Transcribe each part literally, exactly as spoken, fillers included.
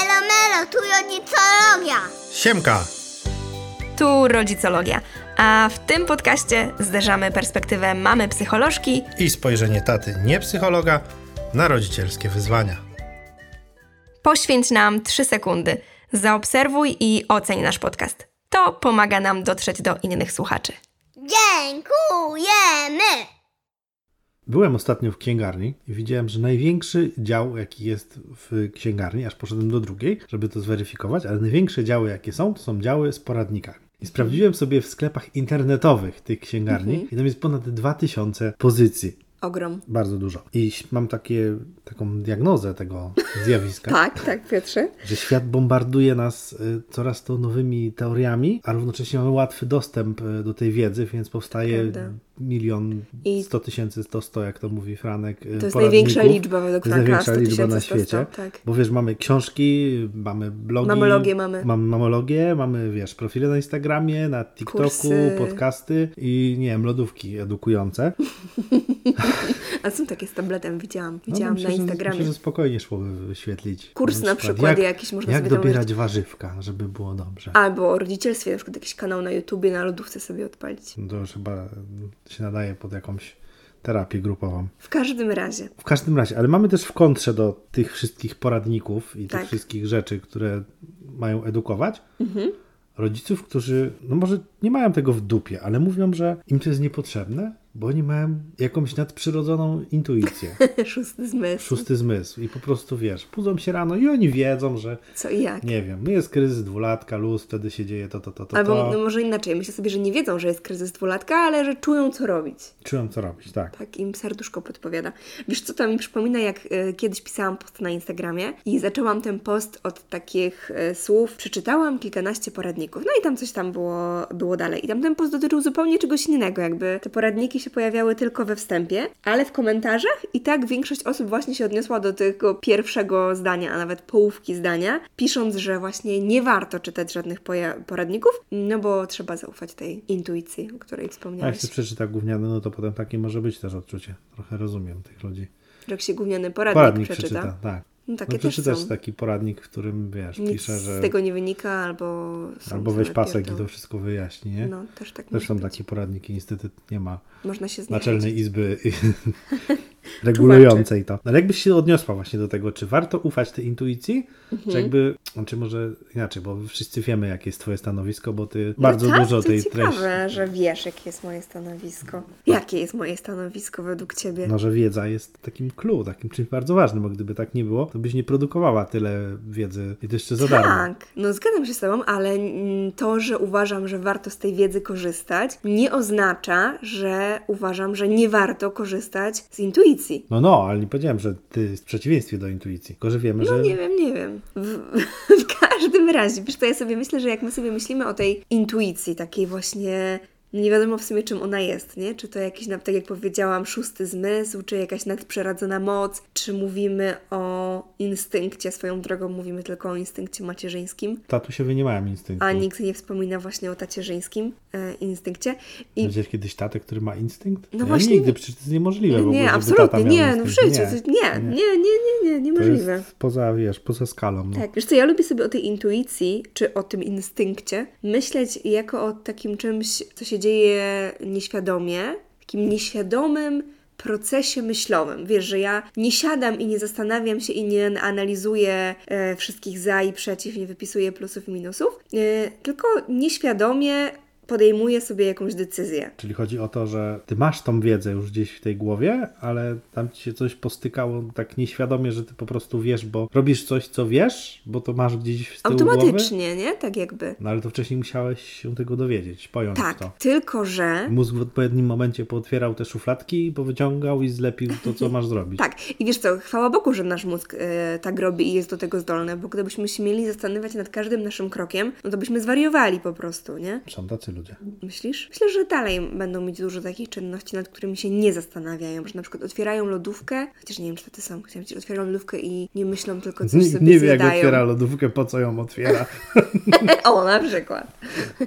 Elo melo, tu rodzicologia. Siemka! Tu rodzicologia, a w tym podcaście zderzamy perspektywę mamy psycholożki i spojrzenie taty nie psychologa na rodzicielskie wyzwania. Poświęć nam trzy sekundy, zaobserwuj i oceń nasz podcast. To pomaga nam dotrzeć do innych słuchaczy. Dziękujemy! Byłem ostatnio w księgarni i widziałem, że największy dział, jaki jest w księgarni, aż poszedłem do drugiej, żeby to zweryfikować, ale największe działy, jakie są, to są działy z poradnikami. I sprawdziłem sobie w sklepach internetowych tych księgarni mhm. i tam jest ponad dwa tysiące pozycji. Ogrom. Bardzo dużo. I mam takie, taką diagnozę tego zjawiska. tak, tak, Piotrze. Że świat bombarduje nas y, coraz to nowymi teoriami, a równocześnie mamy łatwy dostęp y, do tej wiedzy, więc powstaje Prawda. milion, sto tysięcy, sto, sto, jak to mówi Franek, y, To jest największa liczba według Franka. To jest największa liczba na świecie. sto, tak. Bo wiesz, mamy książki, mamy blogi. Mamologię mamy. Mamy mamologię, mamy, wiesz, profile na Instagramie, na TikToku, Kursy. podcasty i, nie wiem, lodówki edukujące. A są takie z tabletem, widziałam. Widziałam no, myślę, na Instagramie. Myślę, że spokojnie szłoby wyświetlić. Kurs na, na przykład, jak, jakiś można jak sobie dobierać domyślić. warzywka, żeby było dobrze. Albo o rodzicielstwie, na przykład jakiś kanał na YouTubie, na lodówce sobie odpalić. To już chyba się nadaje pod jakąś terapię grupową. W każdym razie. W każdym razie, ale mamy też w kontrze do tych wszystkich poradników i tak. tych wszystkich rzeczy, które mają edukować, mhm. rodziców, którzy, no może nie mają tego w dupie, ale mówią, że im to jest niepotrzebne, bo oni mają jakąś nadprzyrodzoną intuicję. Szósty zmysł. Szósty zmysł. I po prostu, wiesz, budzą się rano i oni wiedzą, że co i jak. Nie wiem, jest kryzys dwulatka, luz, wtedy się dzieje to, to, to, to. Albo to. No może inaczej. Myślę sobie, że nie wiedzą, że jest kryzys dwulatka, ale że czują, co robić. Czują, co robić, tak. Tak im serduszko podpowiada. Wiesz co, to mi przypomina, jak y, kiedyś pisałam post na Instagramie i zaczęłam ten post od takich y, słów. Przeczytałam kilkanaście poradników. No i tam coś tam było, było dalej. I tam ten post dotyczył zupełnie czegoś innego. Jakby te poradniki się pojawiały tylko we wstępie, ale w komentarzach i tak większość osób właśnie się odniosła do tego pierwszego zdania, a nawet połówki zdania, pisząc, że właśnie nie warto czytać żadnych poja- poradników, no bo trzeba zaufać tej intuicji, o której wspomniałeś. A jak się przeczyta gówniany, no to potem takie może być też odczucie. Trochę rozumiem tych ludzi. Że jak się gówniany poradnik, poradnik przeczyta. przeczyta tak. No takie no, przeczytasz są. taki poradnik, w którym, wiesz, Nic pisze, że... z tego nie wynika, albo... Albo weź pasek i to wszystko wyjaśni, nie? No, też tak Też są być. takie poradniki, niestety nie ma Można się Naczelnej Izby regulującej to. Ale jakbyś się odniosła właśnie do tego, czy warto ufać tej intuicji, mhm. czy jakby, czy może inaczej, bo wszyscy wiemy, jakie jest twoje stanowisko, bo ty no bardzo tak, dużo tej ciekawe, treści... że wiesz, jakie jest moje stanowisko. Jakie jest moje stanowisko według ciebie? No, że wiedza jest takim clue, takim czymś bardzo ważnym, bo gdyby tak nie było, to byś nie produkowała tyle wiedzy i to jeszcze za darmo. Tak, no zgadzam się z tobą, ale to, że uważam, że warto z tej wiedzy korzystać, nie oznacza, że uważam, że nie warto korzystać z intuicji. No, no, ale nie powiedziałem, że ty jest w przeciwieństwie do intuicji, tylko że wiemy, no, że... No nie wiem, nie wiem. W, w każdym razie, wiesz, to ja sobie myślę, że jak my sobie myślimy o tej intuicji, takiej właśnie... Nie wiadomo w sumie, czym ona jest, nie? Czy to jakiś, tak jak powiedziałam, szósty zmysł, czy jakaś nadprzyrodzona moc, czy mówimy o instynkcie, swoją drogą mówimy tylko o instynkcie macierzyńskim. Tatusiowie nie mają instynktu. A nikt nie wspomina właśnie o tacierzyńskim e, instynkcie. I... Widziałeś kiedyś tatę, który ma instynkt? No ja właśnie... nigdy, przecież to jest niemożliwe w ogóle, Nie, żeby absolutnie, tata miał nie, no w życiu, nie, nie, nie, nie, nie, nie, niemożliwe. To jest poza, wiesz, poza skalą. No. Tak, wiesz co, ja lubię sobie o tej intuicji, czy o tym instynkcie myśleć jako o takim czymś, co się dzieje nieświadomie, takim nieświadomym procesie myślowym. Wiesz, że ja nie siadam i nie zastanawiam się i nie analizuję e, wszystkich za i przeciw, nie wypisuję plusów i minusów, e, tylko nieświadomie podejmuje sobie jakąś decyzję. Czyli chodzi o to, że ty masz tą wiedzę już gdzieś w tej głowie, ale tam ci się coś postykało tak nieświadomie, że ty po prostu wiesz, bo robisz coś, co wiesz, bo to masz gdzieś z tyłu automatycznie, głowy. nie? Tak jakby. No ale to wcześniej musiałeś się tego dowiedzieć, pojąć tak, to. Tak, tylko że... Mózg w odpowiednim momencie pootwierał te szufladki, powyciągał i zlepił to, co masz zrobić. Tak. I wiesz co, chwała Bogu, że nasz mózg e, tak robi i jest do tego zdolny, bo gdybyśmy się mieli zastanawiać nad każdym naszym krokiem, no to byśmy zwariowali po prostu, nie? Są tacy ludzie. Myślisz? Myślę, że dalej będą mieć dużo takich czynności, nad którymi się nie zastanawiają, że na przykład otwierają lodówkę, chociaż nie wiem, czy to ty są, chciałam powiedzieć, otwierają lodówkę i nie myślą, tylko coś Nikt sobie nie wie, jak zjadają. otwiera lodówkę, po co ją otwiera. O, na przykład.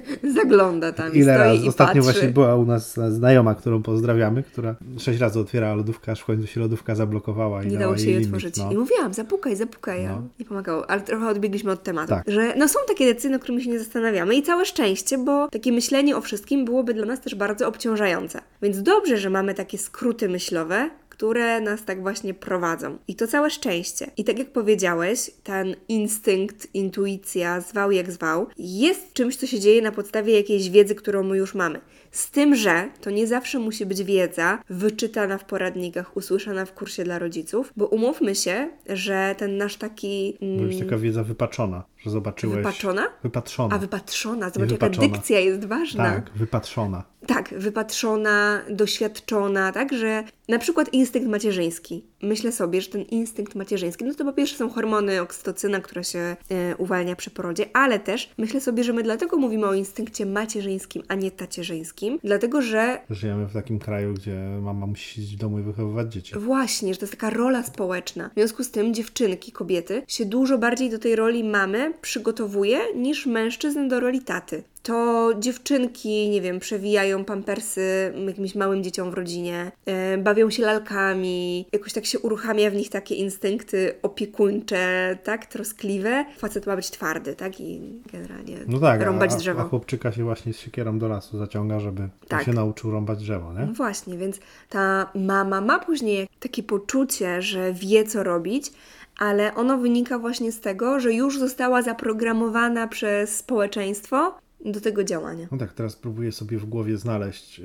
Zagląda tam i Ile stoi razy? i Ostatnio patrzy. właśnie była u nas znajoma, którą pozdrawiamy, która sześć razy otwierała lodówkę, aż w końcu się lodówka zablokowała i Nie dała dało się jej limit, otworzyć. no. I mówiłam, zapukaj, zapukaj. No. No. Nie pomagało, ale trochę odbiegliśmy od tematu. Tak. Że no są takie decyzje, nad którymi się nie zastanawiamy i całe szczęście, bo takie myślenie o wszystkim byłoby dla nas też bardzo obciążające. Więc dobrze, że mamy takie skróty myślowe, które nas tak właśnie prowadzą. I to całe szczęście. I tak jak powiedziałeś, ten instynkt, intuicja, zwał jak zwał, jest czymś, co się dzieje na podstawie jakiejś wiedzy, którą my już mamy. Z tym, że to nie zawsze musi być wiedza wyczytana w poradnikach, usłyszana w kursie dla rodziców, bo umówmy się, że ten nasz taki... Bo już taka wiedza wypaczona, że zobaczyłeś... Wypaczona? Wypatrzona. A, wypatrzona. Zobacz, Nie jaka wypaczona. dykcja jest ważna. Tak, wypatrzona. Tak, wypatrzona, doświadczona, tak, że na przykład instynkt macierzyński. Myślę sobie, że ten instynkt macierzyński, no to po pierwsze są hormony oksytocyna, która się e, uwalnia przy porodzie, ale też myślę sobie, że my dlatego mówimy o instynkcie macierzyńskim, a nie tacierzyńskim, dlatego, że Żyjemy w takim kraju, gdzie mama musi siedzieć w domu i wychowywać dzieci. właśnie, że to jest taka rola społeczna. W związku z tym dziewczynki, kobiety się dużo bardziej do tej roli mamy przygotowuje niż mężczyzn do roli taty. To dziewczynki, nie wiem, przewijają pampersy jakimś małym dzieciom w rodzinie, e, bawią się lalkami, jakoś tak się uruchamia w nich takie instynkty opiekuńcze, tak, troskliwe. Facet ma być twardy, tak, i generalnie No tak, rąbać a, drzewo. a chłopczyka się właśnie z siekierą do lasu zaciąga, żeby Tak. się nauczył rąbać drzewo, nie? No właśnie, więc ta mama ma później takie poczucie, że wie, co robić, ale ono wynika właśnie z tego, że już została zaprogramowana przez społeczeństwo do tego działania. No tak, teraz próbuję sobie w głowie znaleźć y,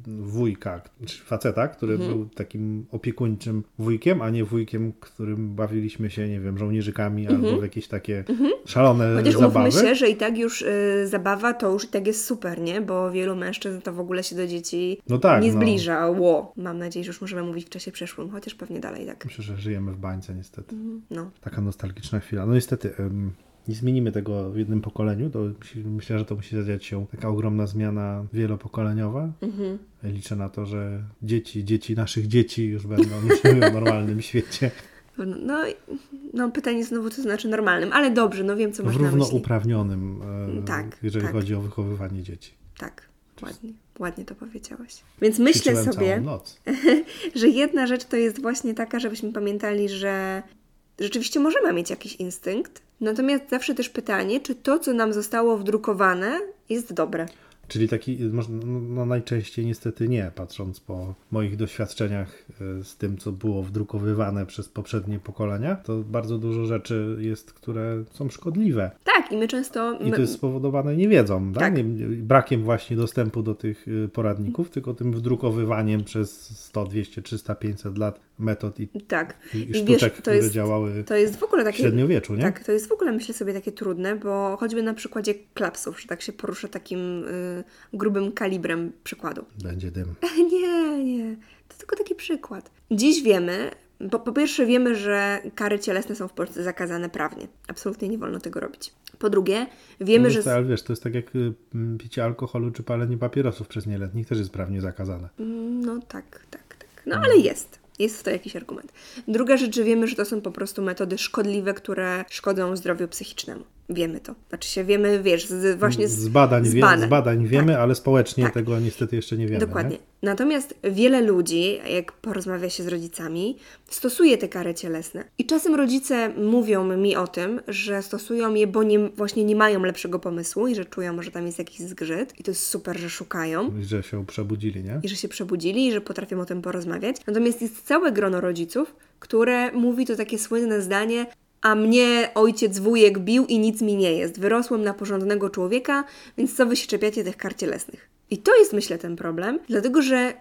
wujka, czy faceta, który Mhm. był takim opiekuńczym wujkiem, a nie wujkiem, którym bawiliśmy się, nie wiem, żołnierzykami albo w jakieś takie szalone Mhm. Chociaż zabawy. umówmy się, że i tak już y, zabawa to już i tak jest super, nie? Bo wielu mężczyzn to w ogóle się do dzieci No tak, nie no. zbliża. Ło. Mam nadzieję, że już możemy mówić w czasie przeszłym, chociaż pewnie dalej tak. Myślę, że żyjemy w bańce niestety. No. Taka nostalgiczna chwila. No niestety, ym, nie zmienimy tego w jednym pokoleniu. To musi, myślę, że to musi zadziać się taka ogromna zmiana wielopokoleniowa. Mhm. Liczę na to, że dzieci, dzieci naszych dzieci już będą żyły w normalnym świecie. No, no pytanie znowu, co znaczy normalnym, ale dobrze, no wiem, co masz W na myśli. równouprawnionym, e, Tak, jeżeli tak. chodzi o wychowywanie dzieci. Tak, ładnie, ładnie to powiedziałeś. Więc myślę Ćwiczyłem sobie, całą noc. że jedna rzecz to jest właśnie taka, żebyśmy pamiętali, że rzeczywiście możemy mieć jakiś instynkt, natomiast zawsze też pytanie, czy to, co nam zostało wdrukowane, jest dobre. Czyli taki, może- no, no najczęściej niestety nie, patrząc po moich doświadczeniach e, z tym, co było wdrukowywane przez poprzednie pokolenia, to bardzo dużo rzeczy jest, które są szkodliwe. Tak, i my często... I my, to jest spowodowane niewiedzą, tak? Tak. Nie, nie- brakiem właśnie dostępu do tych y, poradników, tylko tym wdrukowywaniem przez sto, dwieście, trzysta, pięćset lat metod i, Tak. i, i I sztuczek, wiesz, to które jest, działały to jest w ogóle w takie... średniowieczu, nie? Tak, to jest w ogóle, myślę sobie, takie trudne, bo choćby na przykładzie klapsów, że tak się poruszę takim y, grubym kalibrem przykładu. Będzie dym. Nie, nie. To tylko taki przykład. Dziś wiemy, po, po pierwsze wiemy, że kary cielesne są w Polsce zakazane prawnie. Absolutnie nie wolno tego robić. Po drugie, wiemy, No że... wiesz, ale wiesz, to jest tak jak y, m, picie alkoholu czy palenie papierosów przez nieletnich, też jest prawnie zakazane. No tak, tak, tak. No ale jest. Jest w to jakiś argument. Druga rzecz, że wiemy, że to są po prostu metody szkodliwe, które szkodzą zdrowiu psychicznemu. Wiemy to. Znaczy się wiemy, wiesz, z, właśnie z, Z badań, z wie, badań. z badań wiemy, ale społecznie Tak. tego niestety jeszcze nie wiemy. Dokładnie. Nie? Natomiast wiele ludzi, jak porozmawia się z rodzicami, stosuje te kary cielesne. I czasem rodzice mówią mi o tym, że stosują je, bo nie, właśnie nie mają lepszego pomysłu i że czują, że tam jest jakiś zgrzyt. I to jest super, że szukają. I że się przebudzili, nie? I że się przebudzili i że potrafią o tym porozmawiać. Natomiast jest całe grono rodziców, które mówi to takie słynne zdanie: a mnie ojciec wujek bił i nic mi nie jest. Wyrosłem na porządnego człowieka, więc co wy się czepiacie tych kar cielesnych? I to jest, myślę, ten problem, dlatego że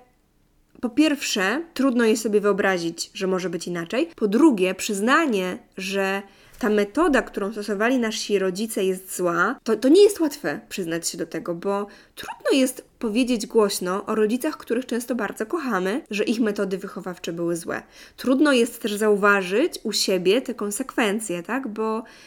po pierwsze, trudno jest sobie wyobrazić, że może być inaczej. Po drugie, przyznanie, że ta metoda, którą stosowali nasi rodzice, jest zła, to, to nie jest łatwe przyznać się do tego, bo trudno jest powiedzieć głośno o rodzicach, których często bardzo kochamy, że ich metody wychowawcze były złe. Trudno jest też zauważyć u siebie te konsekwencje, tak? Bo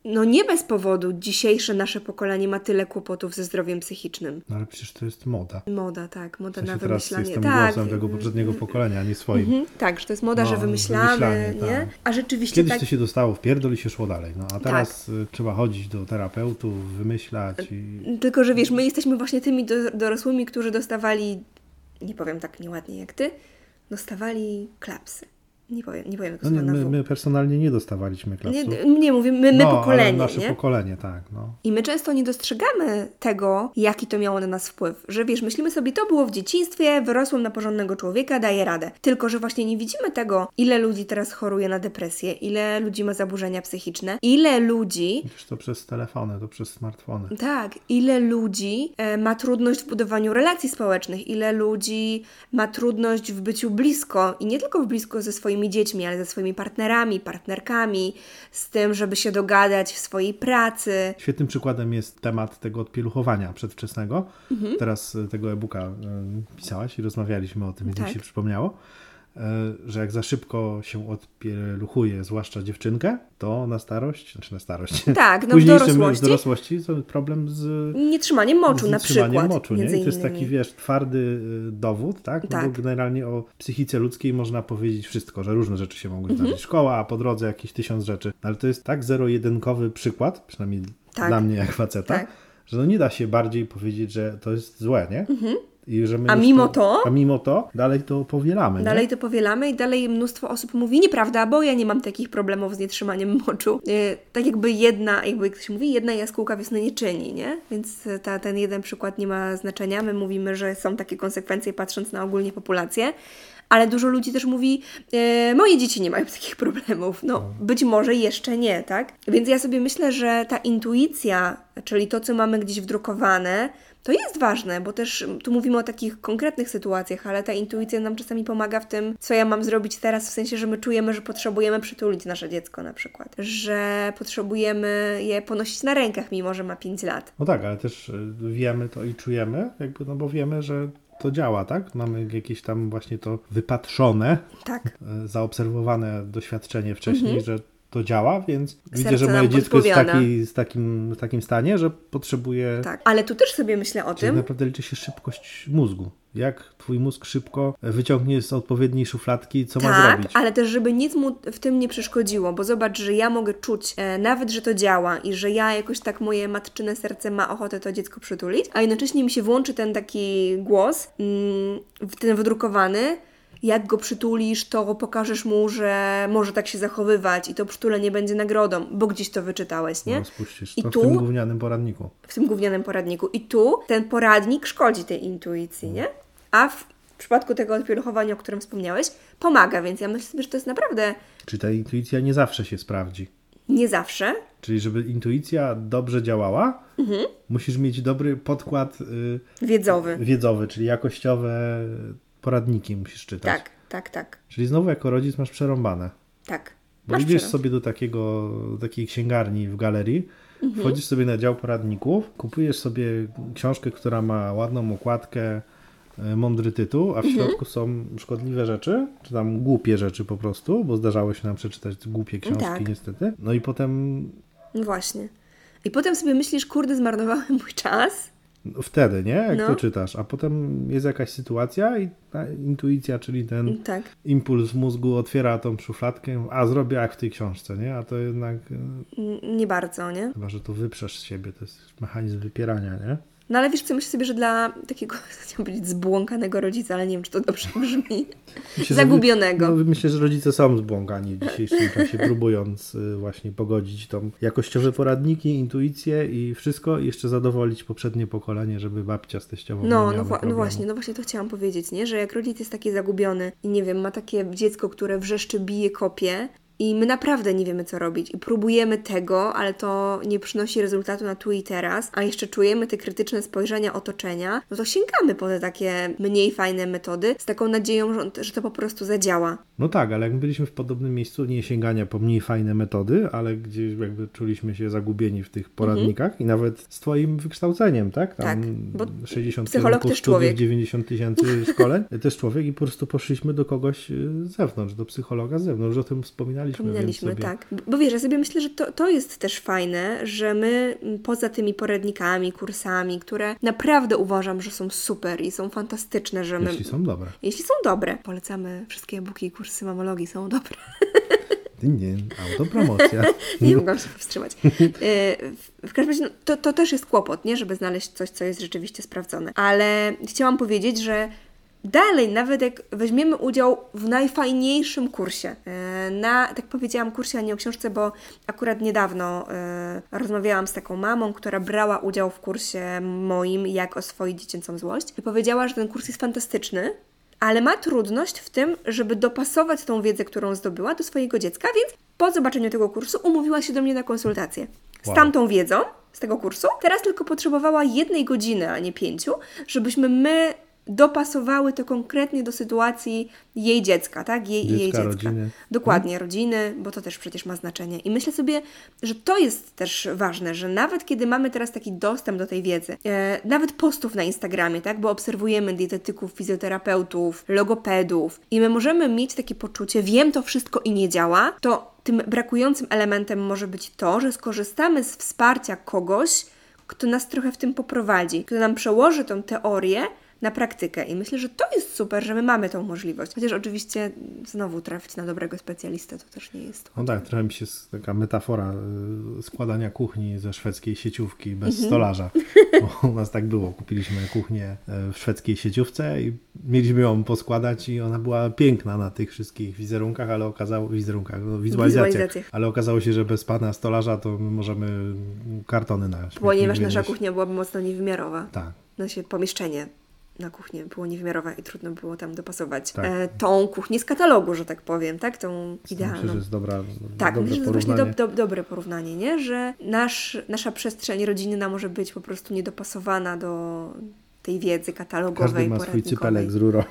no nie bez powodu dzisiejsze nasze pokolenie ma tyle kłopotów ze zdrowiem psychicznym. No ale przecież to jest moda. Moda, tak. Moda W sensie na teraz wymyślanie. jestem tak. głosem tego poprzedniego pokolenia, a nie swoim. Mhm, tak, że to jest moda, No, że wymyślamy, wymyślanie, nie? tak. A rzeczywiście Kiedyś tak... to się dostało w pierdol i się szło dalej. No a teraz y, trzeba chodzić do terapeutów, wymyślać i... Tylko, że wiesz, my jesteśmy właśnie tymi do, dorosłymi, którzy dostawali, nie powiem tak nieładnie jak ty, dostawali klapsy. Nie powiem, nie powiem tego No nie, słowa na my, W. my personalnie nie dostawaliśmy klapsów. Nie, nie mówię, my, my no, pokolenie, ale nasze nie? pokolenie, tak. No. I my często nie dostrzegamy tego, jaki to miało na nas wpływ. Że wiesz, myślimy sobie, to było w dzieciństwie, wyrosłem na porządnego człowieka, daję radę. Tylko, że właśnie nie widzimy tego, ile ludzi teraz choruje na depresję, ile ludzi ma zaburzenia psychiczne, ile ludzi... Przecież to przez telefony, to przez smartfony. Tak, ile ludzi e, ma trudność w budowaniu relacji społecznych, ile ludzi ma trudność w byciu blisko i nie tylko w blisko ze swoimi dziećmi, ale ze swoimi partnerami, partnerkami, z tym, żeby się dogadać w swojej pracy. Świetnym przykładem jest temat tego odpieluchowania przedwczesnego. Mhm. Teraz y, tego e-booka y, pisałaś i rozmawialiśmy o tym, więc tak. mi się przypomniało, y, że jak za szybko się odpieluchuje, zwłaszcza dziewczynkę, to na starość, znaczy na starość, Tak, no w późniejszym dorosłości. w dorosłości to problem z Nietrzymanie moczu z na nietrzymaniem przykład. moczu, nie? między I to jest taki, innymi. wiesz, twardy y, dowód, tak? Tak. No bo generalnie o psychice ludzkiej można powiedzieć wszystko, że różne rzeczy się mogą zdarzyć. Szkoła, a po drodze jakieś tysiąc rzeczy. Ale to jest tak zero-jedynkowy przykład, przynajmniej Tak. dla mnie jak faceta, Tak. że no nie da się bardziej powiedzieć, że to jest złe, nie? I że my A już mimo to- A mimo to dalej to powielamy, Dalej nie? to powielamy i dalej mnóstwo osób mówi, nieprawda, bo ja nie mam takich problemów z nietrzymaniem moczu. Yy, tak jakby jedna, jakby jak to się mówi, jedna jaskółka wiosny nie czyni, nie? Więc ta, ten jeden przykład nie ma znaczenia. My mówimy, że są takie konsekwencje patrząc na ogólnie populację. Ale dużo ludzi też mówi, e, moje dzieci nie mają takich problemów. No, być może jeszcze nie, tak? Więc ja sobie myślę, że ta intuicja, czyli to, co mamy gdzieś wdrukowane, to jest ważne, bo też tu mówimy o takich konkretnych sytuacjach, ale ta intuicja nam czasami pomaga w tym, co ja mam zrobić teraz, w sensie, że my czujemy, że potrzebujemy przytulić nasze dziecko na przykład. Że potrzebujemy je ponosić na rękach, mimo że ma pięć lat. No tak, ale też y, wiemy to i czujemy, jakby, no bo wiemy, że to działa, tak? Mamy jakieś tam właśnie to wypatrzone, Tak. y, zaobserwowane doświadczenie wcześniej, że to działa, więc widzę, Serce że moje nam dziecko jest w, podpowiada. takiej, z takim, w takim stanie, że potrzebuje... Tak. Ale tu też sobie myślę o Czyli tym, naprawdę liczy się szybkość mózgu. Jak twój mózg szybko wyciągnie z odpowiedniej szufladki, co ma tak, zrobić. ale też, żeby nic mu w tym nie przeszkodziło, bo zobacz, że ja mogę czuć e, nawet, że to działa i że ja jakoś tak moje matczyne serce ma ochotę to dziecko przytulić, a jednocześnie mi się włączy ten taki głos, mm, ten wydrukowany, jak go przytulisz, to pokażesz mu, że może tak się zachowywać i to przytulenie będzie nagrodą, bo gdzieś to wyczytałeś, nie? No, spuścisz I to tu- w tym gównianym poradniku. W tym gównianym poradniku. I tu ten poradnik szkodzi tej intuicji, nie? A w przypadku tego odpieluchowania, o którym wspomniałeś, pomaga, więc ja myślę sobie, że to jest naprawdę Czyli ta intuicja nie zawsze się sprawdzi. nie zawsze. Czyli żeby intuicja dobrze działała, Mhm. musisz mieć dobry podkład y, Wiedzowy. wiedzowy, czyli jakościowe poradniki musisz czytać. Tak, tak, tak, Czyli znowu jako rodzic masz przerąbane. tak. Bo Masz idziesz przerąb. sobie do takiego, do takiej księgarni w galerii, Mhm. wchodzisz sobie na dział poradników, kupujesz sobie książkę, która ma ładną okładkę, e, mądry tytuł, a w Mhm. środku są szkodliwe rzeczy, czy tam głupie rzeczy po prostu, bo zdarzało się nam przeczytać głupie książki Tak. niestety. No i potem No właśnie. I potem sobie myślisz, kurde, zmarnowałem mój czas. no wtedy, nie? Jak No. to czytasz, a potem jest jakaś sytuacja i ta intuicja, czyli ten Tak. impuls w mózgu otwiera tą szufladkę, a zrobię jak w tej książce, nie? A to jednak, e, N- Nie bardzo, nie? chyba, że to wyprzesz z siebie, to jest mechanizm wypierania, nie? No ale wiesz co, myślę sobie, że dla takiego, chciałam powiedzieć, zbłąkanego rodzica, ale nie wiem, czy to dobrze brzmi. Myślę, że- Zagubionego. No, myślę, że rodzice są zbłąkani w dzisiejszym czasie, próbując y, właśnie pogodzić tą jakościowe poradniki, intuicję i wszystko i jeszcze zadowolić poprzednie pokolenie, żeby babcia z teściową nie No, miały no, wła- no problemu. właśnie, no właśnie to chciałam powiedzieć, nie? Że jak rodzic jest taki zagubiony i nie wiem, ma takie dziecko, które wrzeszczy, bije, kopie i my naprawdę nie wiemy, co robić i próbujemy tego, ale to nie przynosi rezultatu na tu i teraz, a jeszcze czujemy te krytyczne spojrzenia otoczenia, no to sięgamy po te takie mniej fajne metody z taką nadzieją, że, że to po prostu zadziała. No tak, ale jak byliśmy w podobnym miejscu, nie sięgania po mniej fajne metody, ale gdzie jakby czuliśmy się zagubieni w tych poradnikach i nawet z twoim wykształceniem, tak? Tam Tak, bo sześćdziesiąt psycholog kierunków też studiów, człowiek. dziewięćdziesiąt tysięcy szkoleń, też człowiek i po prostu poszliśmy do kogoś y, z zewnątrz, do psychologa z zewnątrz, że o tym wspominaliśmy pominęliśmy. Pominęliśmy, więc sobie... tak. Bo wiesz, ja sobie myślę, że to, to jest też fajne, że my poza tymi poradnikami, kursami, które naprawdę uważam, że są super i są fantastyczne, że my... Jeśli są dobre. Jeśli są dobre. Polecamy wszystkie e-booki i kursy mamologii, są dobre. Nie, autopromocja. Nie mogłam się powstrzymać. W każdym razie no, to, to też jest kłopot, nie? Żeby znaleźć coś, co jest rzeczywiście sprawdzone. Ale chciałam powiedzieć, że dalej, nawet jak weźmiemy udział w najfajniejszym kursie, na, tak powiedziałam, kursie, a nie o książce, bo akurat niedawno e, rozmawiałam z taką mamą, która brała udział w kursie moim, jak oswoić dziecięcą złość i powiedziała, że ten kurs jest fantastyczny, ale ma trudność w tym, żeby dopasować tą wiedzę, którą zdobyła, do swojego dziecka, więc po zobaczeniu tego kursu umówiła się do mnie na konsultację. Z Wow. tamtą wiedzą, z tego kursu, teraz tylko potrzebowała jednej godziny, a nie pięciu, żebyśmy my dopasowały to konkretnie do sytuacji jej dziecka, tak? Jej i jej Dziecka, dziecka. rodziny. Dokładnie, rodziny, bo to też przecież ma znaczenie. I myślę sobie, że to jest też ważne, że nawet kiedy mamy teraz taki dostęp do tej wiedzy, e, nawet postów na Instagramie, tak? Bo obserwujemy dietetyków, fizjoterapeutów, logopedów i my możemy mieć takie poczucie, wiem to wszystko i nie działa, to tym brakującym elementem może być to, że skorzystamy z wsparcia kogoś, kto nas trochę w tym poprowadzi, kto nam przełoży tą teorię na praktykę. I myślę, że to jest super, że my mamy tą możliwość. Chociaż oczywiście znowu trafić na dobrego specjalistę to też nie jest. No tak, trochę mi się s- taka metafora y, składania kuchni ze szwedzkiej sieciówki bez Mhm. stolarza. Bo u nas tak było. Kupiliśmy kuchnię y, w szwedzkiej sieciówce i mieliśmy ją poskładać i ona była piękna na tych wszystkich wizerunkach, ale okazało wizerunkach, no, wizualizacjach. Wizualizacjach. Ale okazało się, że bez pana stolarza to my możemy kartony na śmietnik Ponieważ nasza wynieść. kuchnia byłaby mocno niewymiarowa. Tak. Nasze pomieszczenie na kuchnię było niewymiarowe i trudno było tam dopasować Tak. e, tą kuchnię z katalogu, że tak powiem, tak? Tą Myślę, idealną. że jest dobra, Tak, dobre myślę, że to jest właśnie porównanie. do, do, dobre porównanie, nie? Że nasz, nasza przestrzeń rodzinna może być po prostu niedopasowana do tej wiedzy katalogowej, Każdy ma swój poradnikowej. cypelek z rurą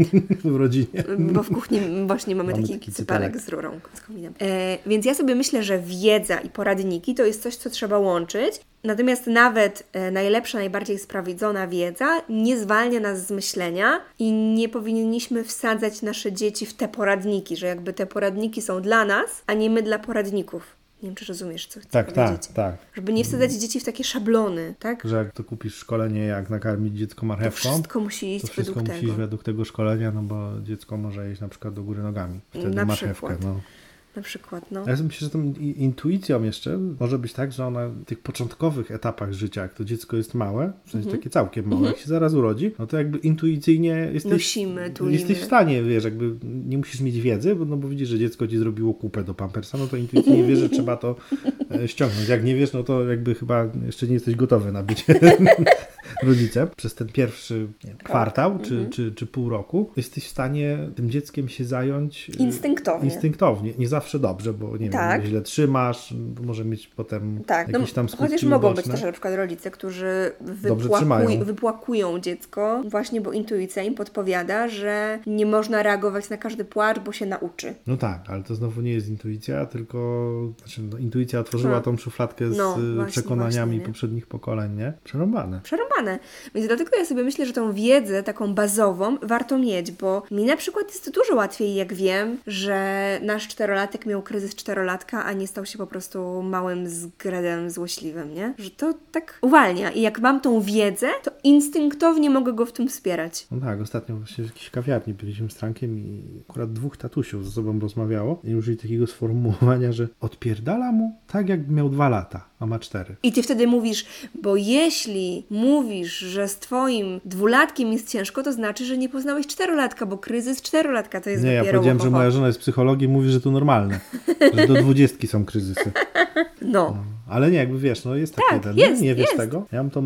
w rodzinie. Bo w kuchni właśnie mamy, Mamy taki, taki cypelek cypelek. z rurą, z kominem. E, więc ja sobie myślę, że wiedza i poradniki to jest coś, co trzeba łączyć. Natomiast nawet e, najlepsza, najbardziej sprawdzona wiedza nie zwalnia nas z myślenia i nie powinniśmy wsadzać nasze dzieci w te poradniki, że jakby te poradniki są dla nas, a nie my dla poradników. Nie wiem, czy rozumiesz, co chcę Tak, powiedzieć. tak, tak. Żeby nie wsadzać dzieci w takie szablony, tak? Że jak to kupisz szkolenie, jak nakarmić dziecko To marchewką, wszystko musi iść to wszystko według musi tego. iść według tego szkolenia, no bo dziecko może jeść na przykład do góry nogami. Wtedy Na marchewkę. przykład. No. Na przykład, no. A ja myślę, że tą i- intuicją jeszcze może być tak, że ona w tych początkowych etapach życia, jak to dziecko jest małe, w sensie takie całkiem małe, jak się zaraz urodzi, no to jakby intuicyjnie jesteś, Nosimy, tulimy. jesteś w stanie, wiesz, jakby nie musisz mieć wiedzy, bo, no bo widzisz, że dziecko ci zrobiło kupę do pampersa, no to intuicyjnie wiesz, że trzeba to e, ściągnąć. Jak nie wiesz, no to jakby chyba jeszcze nie jesteś gotowy na bycie rodzicem. Przez ten pierwszy nie wiem, kwartał czy, czy, czy pół roku jesteś w stanie tym dzieckiem się zająć e, Instynktownie. Instynktownie. Nie zawsze dobrze, bo nie Tak. wiem, źle trzymasz, może mieć potem Tak, no, jakieś tam skutki chociaż mogą być uboczne. też na przykład rodzice, którzy Dobrze wypłakuj, trzymają. wypłakują dziecko, właśnie bo intuicja im podpowiada, że nie można reagować na każdy płacz, bo się nauczy. No tak, ale to znowu nie jest intuicja, tylko znaczy, no, intuicja otworzyła Ha. tą szufladkę z No, y, właśnie, przekonaniami właśnie, nie? poprzednich pokoleń, nie? Przerąbane. Przerąbane. Więc dlatego ja sobie myślę, że tą wiedzę taką bazową warto mieć, bo mi na przykład jest dużo łatwiej, jak wiem, że nasz czterolatek miał kryzys czterolatka, a nie stał się po prostu małym zgredem złośliwym, nie? Że to tak uwalnia i jak mam tą wiedzę, to instynktownie mogę go w tym wspierać. No tak, ostatnio właśnie w jakiejś kawiarni byliśmy z Frankiem i akurat dwóch tatusiów ze sobą rozmawiało i użyli takiego sformułowania, że odpierdala mu tak, jakby miał dwa lata, a ma cztery. I ty wtedy mówisz, bo jeśli mówisz, że z twoim dwulatkiem jest ciężko, to znaczy, że nie poznałeś czterolatka, bo kryzys czterolatka to jest Nie, ja dopiero powiedziałem, że łohoho. moja żona jest psychologii i mówi, że to normalne, że do dwudziestki są kryzysy. No. Ale nie, jakby wiesz, no jest tak Tak, jeden. jest, nie, nie wiesz jest. tego. Ja mam tą,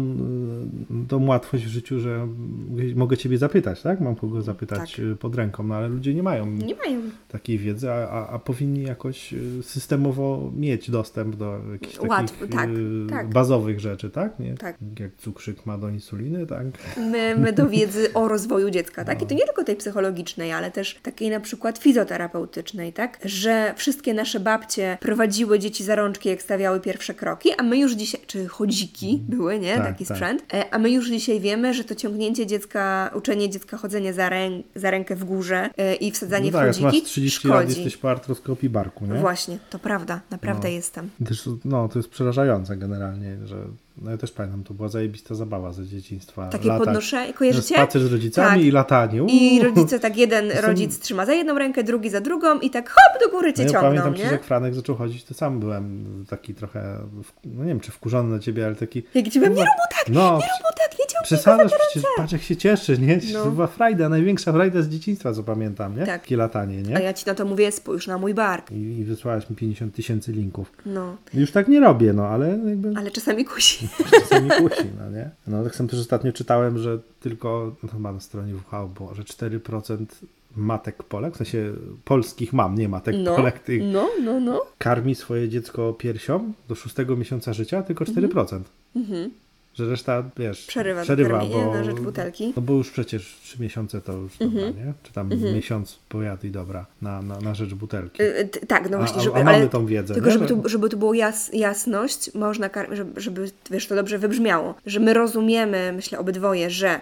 y, tą łatwość w życiu, że mogę ciebie zapytać, tak? Mam kogo zapytać Tak. y, pod ręką, no ale ludzie nie mają Nie mają. takiej wiedzy, a, a, a powinni jakoś y, systemowo mieć dostęp do jakichś Łatwo, takich tak, y, tak. bazowych rzeczy, tak? Nie? Tak. Jak cukrzyk ma do insuliny, tak? My, my do wiedzy o rozwoju dziecka, tak? I to nie tylko tej psychologicznej, ale też takiej na przykład fizjoterapeutycznej, tak? Że wszystkie nasze babcie prowadziły dzieci za rączki, jak stawiały pierwsze kroki, a my już dzisiaj, czy chodziki były, nie? Tak, Taki tak. sprzęt. E, a my już dzisiaj wiemy, że to ciągnięcie dziecka, uczenie dziecka chodzenia za, rę, za rękę w górze e, i wsadzanie No tak, w jak masz chodziki trzydzieści lat, szkodzi. jesteś po artroskopii barku, nie? Właśnie, to prawda, naprawdę No. jestem. Też, no, to jest przerażające generalnie, że no ja też pamiętam, to była zajebista zabawa ze dzieciństwa. Takie Latać, podnoszenie, kojarzycie? Spacer z rodzicami Tak. i latanie. Uuu. I rodzice tak, jeden To są- rodzic trzyma za jedną rękę, drugi za drugą i tak hop, do góry cię No ja ciągną, pamiętam nie? przecież jak Franek zaczął chodzić, to sam byłem taki trochę, w- no nie wiem czy wkurzony na ciebie, ale taki... Jak ci powiem, nie rób mu tak, No, nie rób mu tak, nie ciągnij go za przesadzasz te przecież, ręce. patrz jak się cieszy, nie? No. To była frajda, największa frajda z dzieciństwa, co pamiętam, nie? Tak. Takie latanie, nie? A ja ci na to mówię, spójrz na mój bark. I, I wysłałaś mi pięćdziesiąt tysięcy linków. No, Już tak nie robię, no ale jakby ale czasami kusi. czasami kusi, no nie? No tak samo też ostatnio czytałem, że tylko, no chyba na stronie W H O było, że cztery procent matek Polek, w sensie polskich mam, nie matek No, Polek, tych no, no, no. karmi swoje dziecko piersią do szóstego miesiąca życia, tylko cztery procent. Mhm. Że reszta, wiesz, Przerywa, przerywa to karmienie bo, na rzecz butelki. No bo już przecież trzy miesiące to już dobra, Mhm. nie? Czy tam miesiąc pojady i dobra na, na, na rzecz butelki. Y, t- tak, no A- właśnie, a- żeby, a mamy ale tą wiedzę, tylko nie? żeby Że- tu, żeby tu była jas, jasność, można karmić, żeby, żeby, wiesz, to dobrze wybrzmiało, że my rozumiemy, myślę obydwoje, że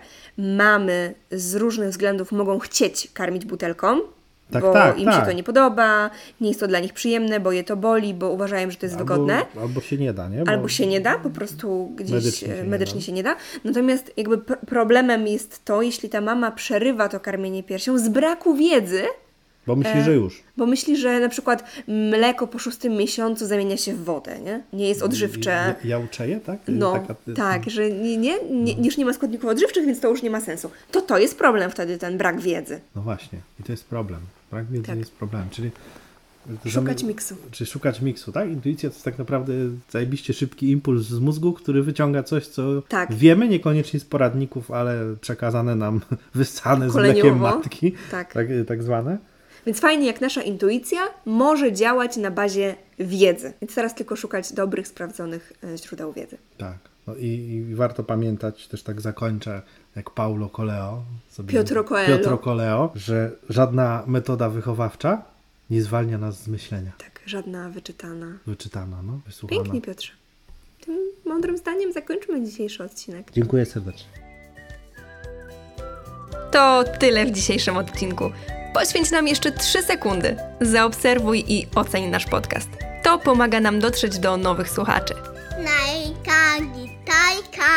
mamy z różnych względów mogą chcieć karmić butelką, Tak, bo tak, im tak. się to nie podoba, nie jest to dla nich przyjemne, bo je to boli, bo uważają, że to jest wygodne. Albo, albo się nie da, nie? Bo Albo się nie da, po prostu gdzieś Medycznie medycznie, się nie medycznie da. się nie da. Natomiast jakby pr- problemem jest to, jeśli ta mama przerywa to karmienie piersią z braku wiedzy, Bo myśli, że już. bo myśli, że na przykład mleko po szóstym miesiącu zamienia się w wodę, nie? Nie jest odżywcze. Ja, jałczeje, tak? No, Taka- tak, że nie, nie, nie, już nie ma składników odżywczych, więc to już nie ma sensu. To to jest problem wtedy, ten brak wiedzy. No właśnie. I to jest problem. Brak wiedzy Tak. jest problem. Czyli Szukać że my- miksu. Czyli szukać miksu, tak? Intuicja to jest tak naprawdę zajebiście szybki impuls z mózgu, który wyciąga coś, co Tak. wiemy, niekoniecznie z poradników, ale przekazane nam, wyssane z Pokoleniowo. mlekiem matki, Tak. tak, tak zwane. Więc fajnie, jak nasza intuicja może działać na bazie wiedzy. Więc teraz tylko szukać dobrych, sprawdzonych e, źródeł wiedzy. Tak. No i, i warto pamiętać, też tak zakończę, jak Paulo Coelho, sobie Piotro Coelho. Piotro Coelho, że żadna metoda wychowawcza nie zwalnia nas z myślenia. Tak, żadna wyczytana. Wyczytana, no, wysłuchana. Pięknie, Piotrze. Tym mądrym zdaniem zakończmy dzisiejszy odcinek. Dziękuję serdecznie. To tyle w dzisiejszym odcinku. Poświęć nam jeszcze trzy sekundy. Zaobserwuj i oceń nasz podcast. To pomaga nam dotrzeć do nowych słuchaczy. Najka, gitajka.